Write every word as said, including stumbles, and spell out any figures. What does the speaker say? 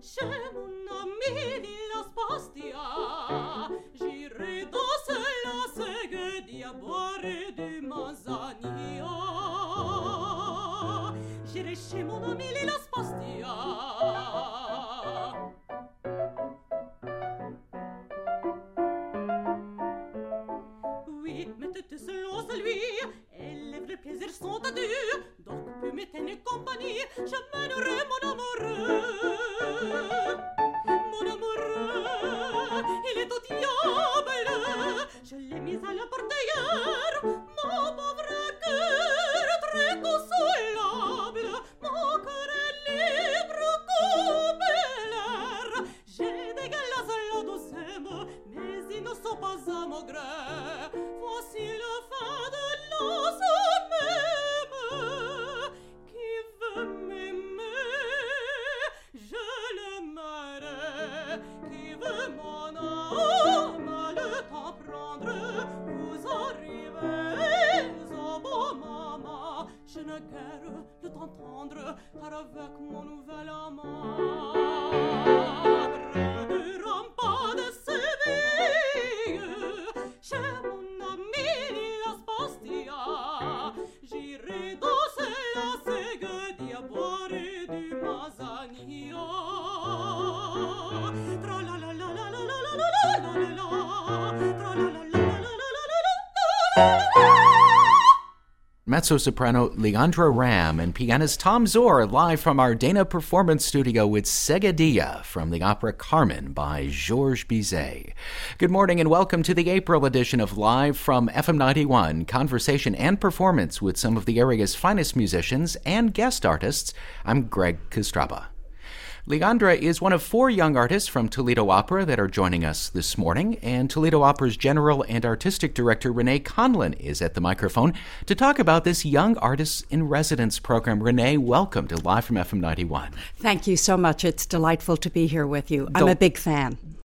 Chez mon ami Lilla Spastia, j'irai danser la Segedia, boire du Manzanilla. J'irai chez mon ami Lilla Spastia. Oui, mais tu selon celui, élève les plaisirs sont à deux, donc peux me tenir compagnie, j'amènerai mon amoureux. Mon amoureux, il est au diable, je l'ai mis à la portière, mon pauvre cœur très consolable, mon cœur est libre comme l'air. J'ai des glaces à la douceur, mais ils ne sont pas à mon gré. Voici le fin de l'os même, qui veut m'aimer, je l'aimerai, qui veut mon âme le temps prendre. Vous arrivez au bon moment, je n'ai guère le temps tendre, car avec mon nouvel amant, près du rempart de Séville, chez mon ami Lilla Spastia, j'irai danser la Segedia, boire du Manzanilla. Tra la la la la la la la la la la la, tra la la la la la la la la la. Mezzo-soprano Leandra Ram and pianist Tom Zor live from our Dana Performance Studio with Segedia from the opera Carmen by Georges Bizet. Good morning and welcome to the April edition of Live from F M ninety-one, conversation and performance with some of the area's finest musicians and guest artists. I'm Greg Kostraba. Leandra is one of four young artists from Toledo Opera that are joining us this morning, and Toledo Opera's General and Artistic Director Renee Conlon is at the microphone to talk about this Young Artists in Residence program. Renee, welcome to Live from F M ninety-one. Thank you so much. It's delightful to be here with you. I'm Del- a big fan.